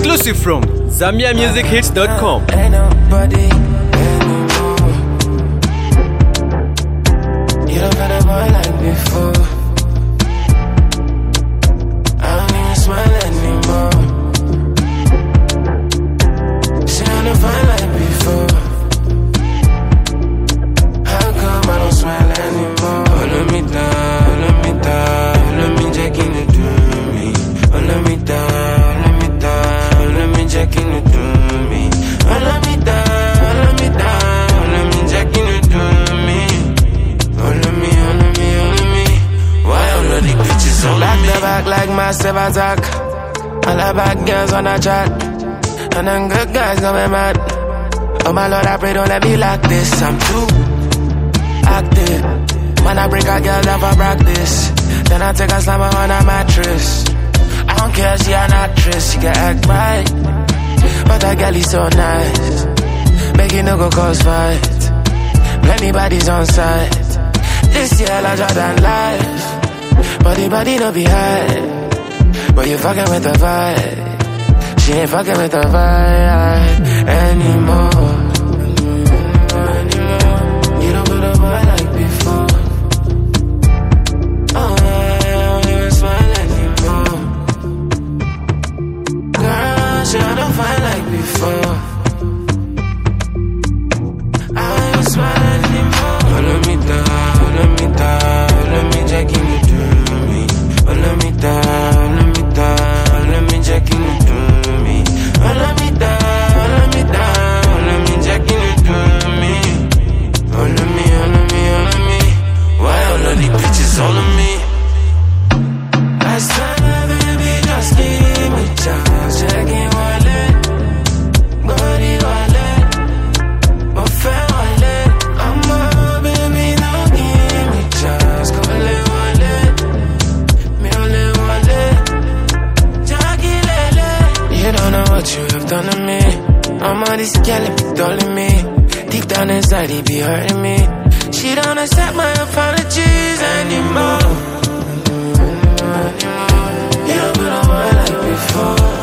Exclusive from ZambiaMusicHits.com. Ain't nobody anymore. You don't got a boy like before. I don't even smile anymore. She don't fine like before. How come I don't smile anymore? Oh, let me down, let me down, let me check in it to me. Oh, let me down, let me down, let me check in it to me. Oh, let me down, let me down, let me check in it to me. Oh, let me, oh, let me, oh, let me. Why all of these bitches on back me? Back to back like massive attack. All the bad girls on the chat. And them good guys got me mad. Oh my Lord, I pray don't let me like this. I'm too active. Man, I break a girl down for practice. Then I take a slammer on a mattress. I don't care, she an actress. She can act right, but that girl is so nice. Make it no go cause fight. Plenty bodies on site. This year larger than life. But the body no be high. But you fucking with the vibe. She ain't fucking with the vibe anymore. You don't put a boy like before. Oh, I don't even smile anymore. Girl, she don't find like before. I don't even smile anymore. Oh, let me down, let me down, let me check in it to me. Oh, let me down, let me down, let me check in it to me. Oh, let me down, let me down, let me check in it to me. Oh, let me, oh, let me, oh, let me. Why all of these bitches all of me? Last time, baby, just give me chance. Checking wallet, body wallet, my fair wallet. I'm a baby, no give me chance. Call it wallet, me only wallet. Jackie Lele, you don't know what you have done to me. I'm on this girl, it be calling me. Deep down inside, it be hurting me. She don't accept my apologies anymore. You don't put a boy like before.